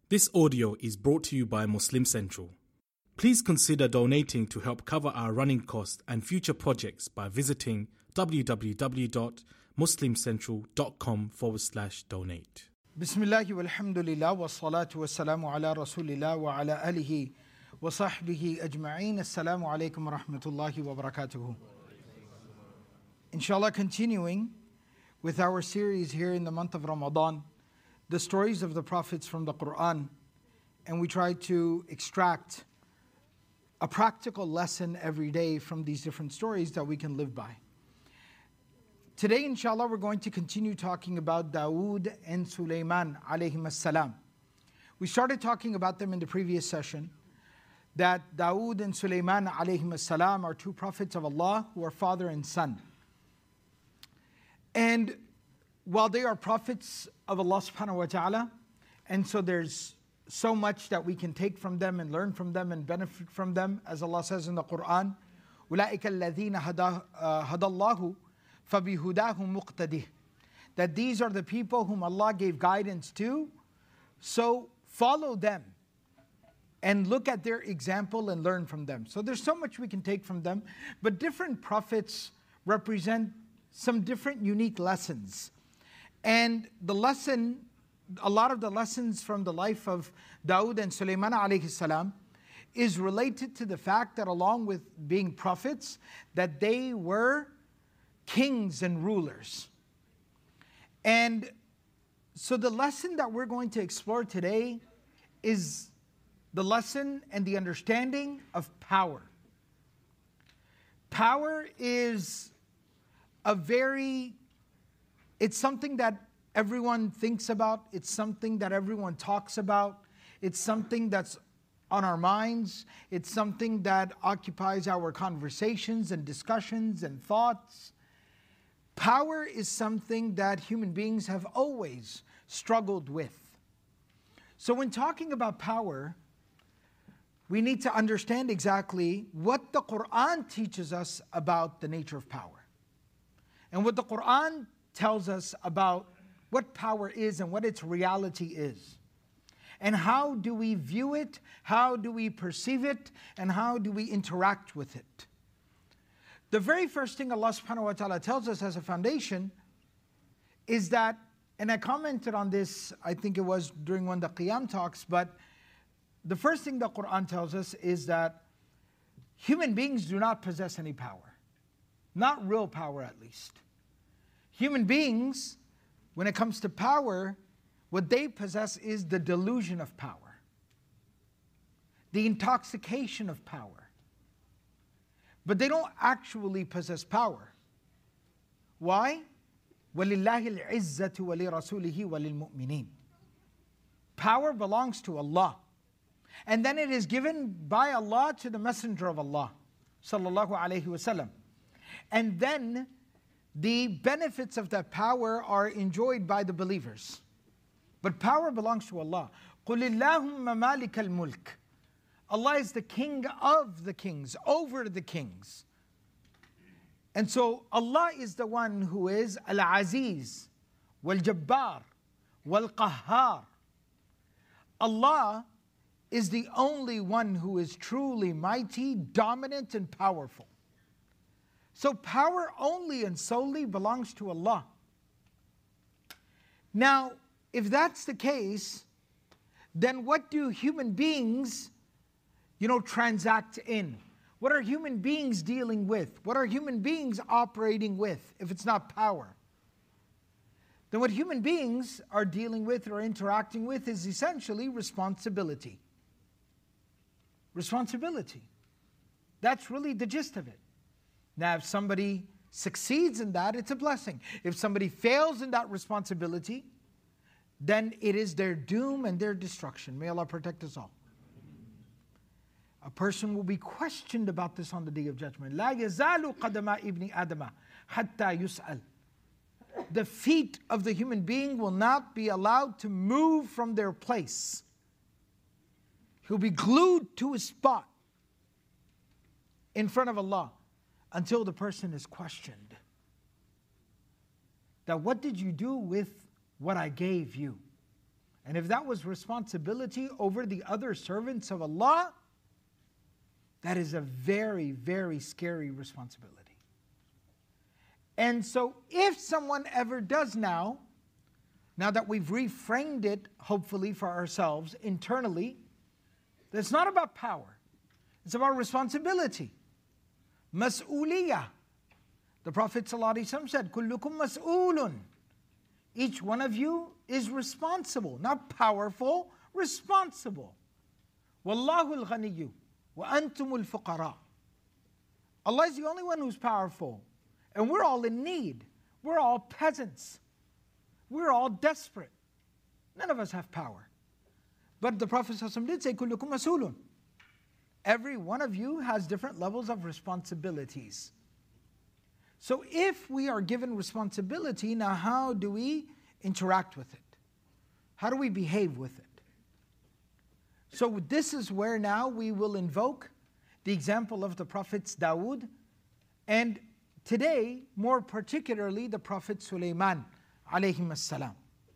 This audio is brought to you by Muslim Central. Please consider donating to help cover our running costs and future projects by visiting www.muslimcentral.com/donate. Bismillah walhamdulillah wa salatu wa salamu ala rasulillah wa ala alihi wa sahbihi ajma'een. Assalamu alaikum wa rahmatullahi wa barakatuhu. Inshallah, continuing with our series here in the month of Ramadan, the stories of the prophets from the Quran, and we try to extract a practical lesson every day from these different stories that we can live by. Today, inshallah, we're going to continue talking about Dawood and Sulaiman alayhim as-salam. We started talking about them in the previous session, that Dawood and Sulaiman alayhim as-salam are two prophets of Allah who are father and son. And while they are prophets of Allah subhanahu wa ta'ala, and so there's so much that we can take from them and learn from them and benefit from them, as Allah says in the Quran, أُولَٰئِكَ الَّذِينَ هَدَى اللَّهُ فَبِهُدَاهُ مُقْتَدِهِ, that these are the people whom Allah gave guidance to, so follow them and look at their example and learn from them. So there's so much we can take from them, but different prophets represent some different unique lessons. And the lesson, a lot of the lessons from the life of Dawood and Sulaiman alayhi salam is related to the fact that along with being prophets, that they were kings and rulers. And so the lesson that we're going to explore today is the lesson and the understanding of power. Power is it's something that everyone thinks about. It's something that everyone talks about. It's something that's on our minds. It's something that occupies our conversations and discussions and thoughts. Power is something that human beings have always struggled with. So when talking about power, we need to understand exactly what the Quran teaches us about the nature of power. And what the Quran tells us about what power is and what its reality is. And how do we view it, how do we perceive it, and how do we interact with it. The very first thing Allah subhanahu wa ta'ala tells us as a foundation is that, and I commented on this, I think it was during one of the Qiyam talks, but the first thing the Quran tells us is that human beings do not possess any power. Not real power, at least. Human beings, when it comes to power, what they possess is the delusion of power, the intoxication of power. But they don't actually possess power. Why? وَلِلَّهِ الْعِزَّةُ وَلِرَسُولِهِ وَلِلْمُؤْمِنِينَ. Power belongs to Allah. And then it is given by Allah to the Messenger of Allah, sallallahu alayhi wasallam. And then the benefits of that power are enjoyed by the believers. But power belongs to Allah. قُلِ اللَّهُمَّ مَالِكَ الْمُلْكِ. Allah is the king of the kings, over the kings. And so Allah is the one who is Al-Aziz, Wal-Jabbar, Wal-Qahhar. Allah is the only one who is truly mighty, dominant, and powerful. So power only and solely belongs to Allah. Now, if that's the case, then what do human beings, transact in? What are human beings dealing with? What are human beings operating with if it's not power? Then what human beings are dealing with or interacting with is essentially responsibility. Responsibility. That's really the gist of it. Now, if somebody succeeds in that, it's a blessing. If somebody fails in that responsibility, then it is their doom and their destruction. May Allah protect us all. A person will be questioned about this on the Day of Judgment. لا يزال قدم ابن آدم حتى يسأل. The feet of the human being will not be allowed to move from their place. He'll be glued to his spot in front of Allah until the person is questioned. That what did you do with what I gave you? And if that was responsibility over the other servants of Allah, that is a very, very scary responsibility. And so if someone ever does now that we've reframed it, hopefully for ourselves internally, it's not about power. It's about responsibility. Mas'uliyah. The Prophet ﷺ said, Kullukum mas'ulun. Each one of you is responsible. Not powerful, responsible. Wallahu al-ghaniyyu wa antum al-fuqara. Allah is the only one who's powerful. And we're all in need. We're all peasants. We're all desperate. None of us have power. But the Prophet ﷺ did say, Kullukum mas'ulun. Every one of you has different levels of responsibilities. So if we are given responsibility, now how do we interact with it? How do we behave with it? So this is where now we will invoke the example of the Prophets Dawood, and today, more particularly, the Prophet Sulaiman, alayhim as-salam.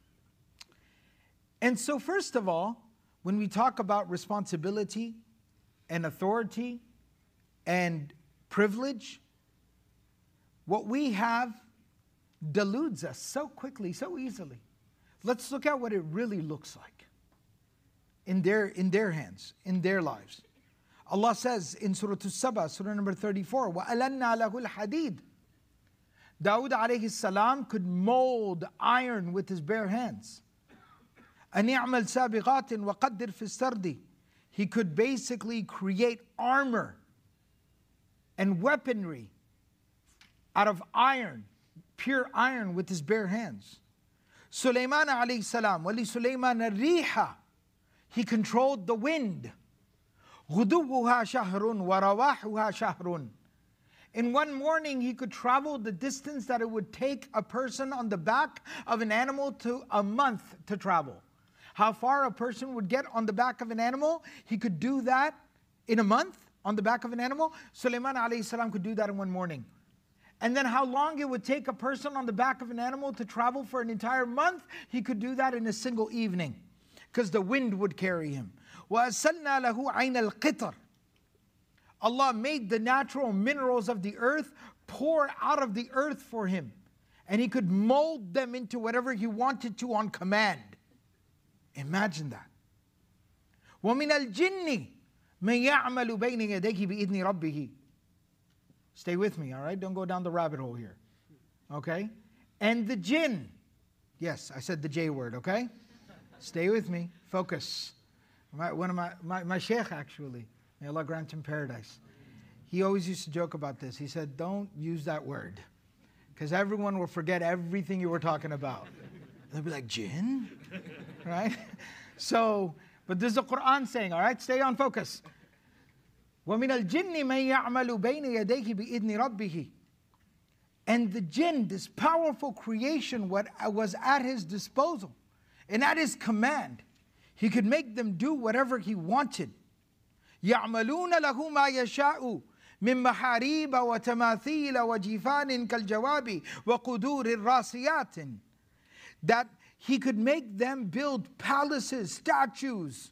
And so first of all, when we talk about responsibility and authority and privilege, what we have deludes us so quickly, so easily. Let's look at what it really looks like in their hands, in their lives. Allah says in Surah As-Saba, Surah number 34, وَأَلَنَّا لَهُ الْحَدِيدِ. Dawood alayhi salam could mold iron with his bare hands. أَنْ يَعْمَلْ سَابِغَاتٍ وَقَدِّرْ فِي السَّرْدِ. He could basically create armor and weaponry out of iron, pure iron with his bare hands. Sulaiman alayhi salam, wali Sulaiman al-riha. He controlled the wind. غُدُوُّهَا شَهْرٌ وَرَوَاحُهَا شَهْرٌ. In one morning, he could travel the distance that it would take a person on the back of an animal to a month to travel. How far a person would get on the back of an animal, he could do that in a month on the back of an animal. Sulaiman alayhi salam could do that in one morning. And then how long it would take a person on the back of an animal to travel for an entire month, he could do that in a single evening, because the wind would carry him. وَأَسَلْنَا لَهُ عَيْنَ الْقِطَرِ. Allah made the natural minerals of the earth pour out of the earth for him, and he could mold them into whatever he wanted to on command. Imagine that. وَمِنَ الْجِنِّ مَنْ يَعْمَلُ بَيْنِ يَدَيْهِ بِإِذْنِ رَبِّهِ. Stay with me, all right? Don't go down the rabbit hole here. Okay? And the jinn. Yes, I said the J word, okay? Stay with me. Focus. One of my sheikh, actually, may Allah grant him paradise, he always used to joke about this. He said, don't use that word, because everyone will forget everything you were talking about. They'll be like, jinn? Right? So, but this is the Quran saying, all right? Stay on focus. وَمِنَ الْجِنِّ مَنْ يَعْمَلُ بَيْنِ يَدَيْهِ بِإِذْنِ رَبِّهِ. And the jinn, this powerful creation, what was at his disposal and at his command, he could make them do whatever he wanted. يَعْمَلُونَ لَهُ مَا يَشَاءُ مِن مَحَارِيبَ وَتَمَاثِيلَ وَجِفَانٍ كَالْجَوَابِ وَقُدُورٍ رَاسِيَاتٍ. That he could make them build palaces, statues,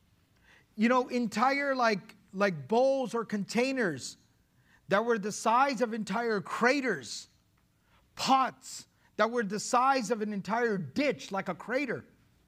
entire like bowls or containers that were the size of entire craters, pots that were the size of an entire ditch, like a crater.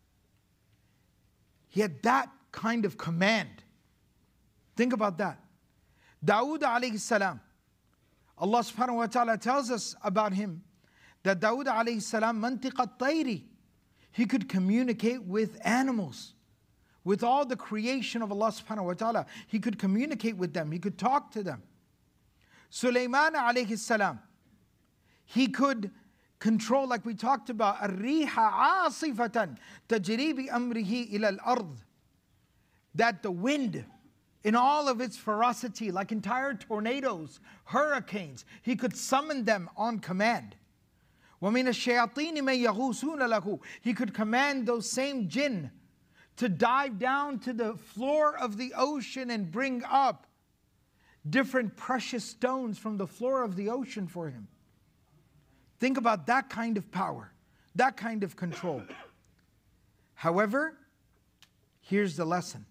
He had that kind of command. Think about that. Dawood alayhi salam, Allah subhanahu wa ta'ala tells us about him that Dawood alayhi salam, mantiqat tayri, he could communicate with animals, with all the creation of Allah subhanahu wa ta'ala. He could communicate with them, he could talk to them. Sulaiman alayhi salam, he could control, like we talked about, الريح عاصفة تجري بأمره إلى الأرض. That the wind, in all of its ferocity, like entire tornadoes, hurricanes, he could summon them on command. وَمِنَ الشَّيَاطِينِ مَنْ يَغُوصُونَ لَهُ. He could command those same jinn to dive down to the floor of the ocean and bring up different precious stones from the floor of the ocean for him. Think about that kind of power, that kind of control. However, here's the lesson.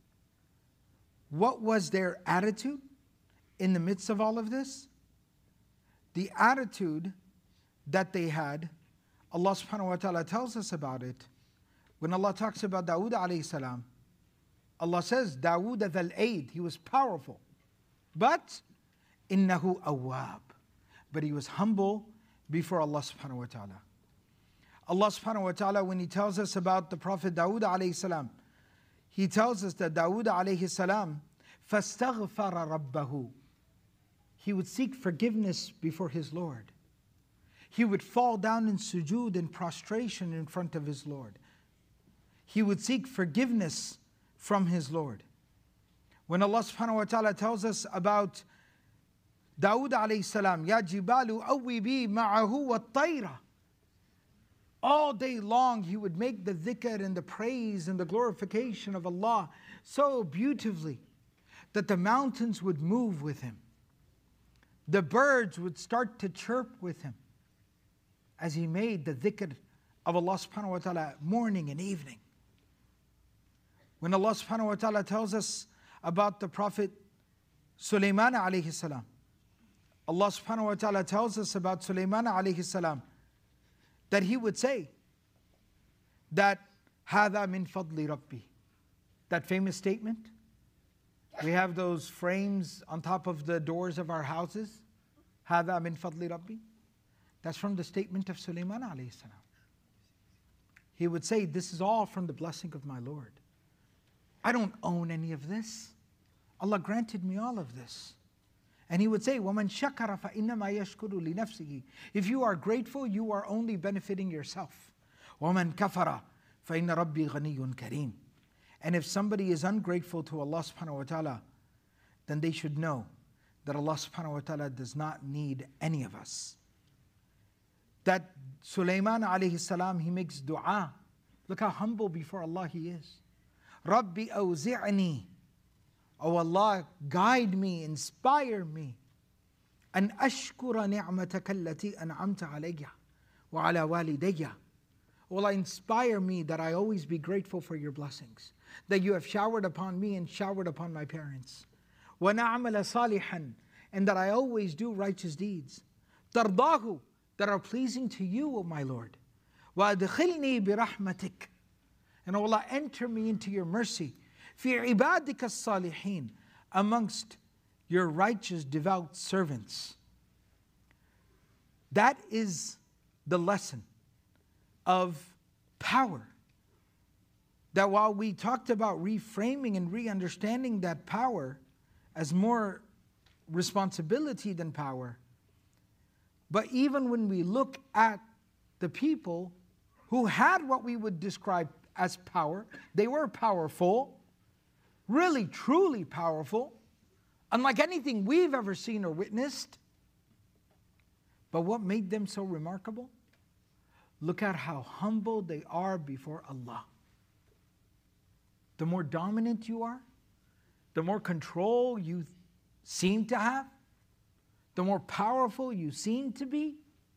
What was their attitude in the midst of all of this? The attitude that they had, Allah subhanahu wa ta'ala tells us about it. When Allah talks about Dawood alayhi salam, Allah says, Dawood dhal aid, he was powerful. But, innahu awwab. But he was humble before Allah subhanahu wa ta'ala. Allah subhanahu wa ta'ala, when He tells us about the Prophet Dawood alayhi salam, He tells us that Dawood alayhi salam, فَاسْتَغْفَرَ رَبَّهُ. He would seek forgiveness before his Lord. He would fall down in sujood and prostration in front of his Lord. He would seek forgiveness from his Lord. When Allah subhanahu wa ta'ala tells us about Dawood alayhi salam, Ya jibalu awwibi ma'ahu wa tayra. All day long he would make the dhikr and the praise and the glorification of Allah so beautifully that the mountains would move with him. The birds would start to chirp with him as he made the dhikr of Allah subhanahu wa ta'ala morning and evening. When Allah subhanahu wa ta'ala tells us about the Prophet Sulaiman alayhi salam, Allah subhanahu wa ta'ala tells us about Sulaiman alayhi salam that he would say that هَذَا مِن فَضْلِ رَبِّي. That famous statement. We have those frames on top of the doors of our houses. هَذَا مِن فَضْلِ رَبِّي. That's from the statement of Sulaiman alayhi salam. He would say, this is all from the blessing of my Lord. I don't own any of this. Allah granted me all of this. And he would say, وَمَنْ شَكَرَ فَإِنَّمَا يَشْكُرُ لِنَفْسِهِ. If you are grateful, you are only benefiting yourself. وَمَنْ كَفَرَ فَإِنَّ رَبِّي غَنِيٌّ كَرِيمٌ. And if somebody is ungrateful to Allah subhanahu wa ta'ala, then they should know that Allah subhanahu wa ta'ala does not need any of us. That Sulaiman alayhi salam, he makes dua. Look how humble before Allah he is. Rabbi awzi'ni. Oh Allah, guide me, inspire me. An ashkura ni'mataka allati an'amta alayya wa ala walidayya. Oh Allah, inspire me that I always be grateful for your blessings, that you have showered upon me and showered upon my parents. Wa na'amala salihan, and that I always do righteous deeds. Tardahu, that are pleasing to you, O my Lord. Wa adkhilni bi rahmatik. And O Allah, enter me into your mercy. Fi ibadika as-salihin, amongst your righteous, devout servants. That is the lesson of power. That while we talked about reframing and re-understanding that power as more responsibility than power, but even when we look at the people who had what we would describe as power, they were powerful, really, truly powerful, unlike anything we've ever seen or witnessed. But what made them so remarkable? Look at how humble they are before Allah. The more dominant you are, the more control you seem to have, the more powerful you seem to be,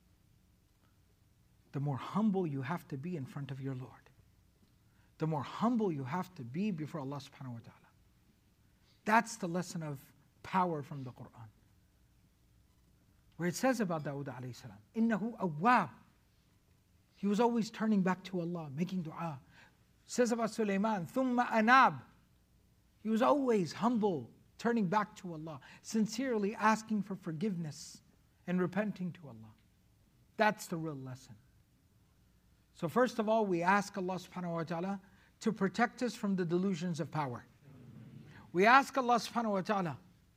the more humble you have to be in front of your Lord. The more humble you have to be before Allah subhanahu wa ta'ala. That's the lesson of power from the Quran. Where it says about Dawood alayhi salam, إِنَّهُ أَوَّابٌ. He was always turning back to Allah, making dua. It says about Sulaiman, ثُمَّ أَنَابٌ. He was always humble, turning back to Allah, sincerely asking for forgiveness and repenting to Allah. That's the real lesson. So first of all, we ask Allah subhanahu wa ta'ala to protect us from the delusions of power. We ask Allah subhanahu wa ta'ala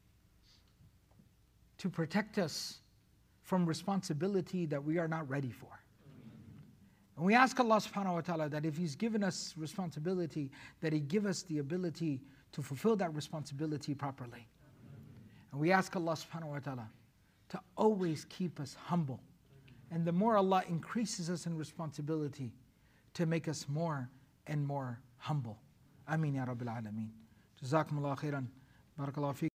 to protect us from responsibility that we are not ready for. And we ask Allah subhanahu wa ta'ala that if He's given us responsibility, that He give us the ability to fulfill that responsibility properly. And we ask Allah subhanahu wa ta'ala to always keep us humble. And the more Allah increases us in responsibility, to make us more and more humble. Ameen ya Rabbil Alameen. Jazakumullah khairan. Barakallahu feekum.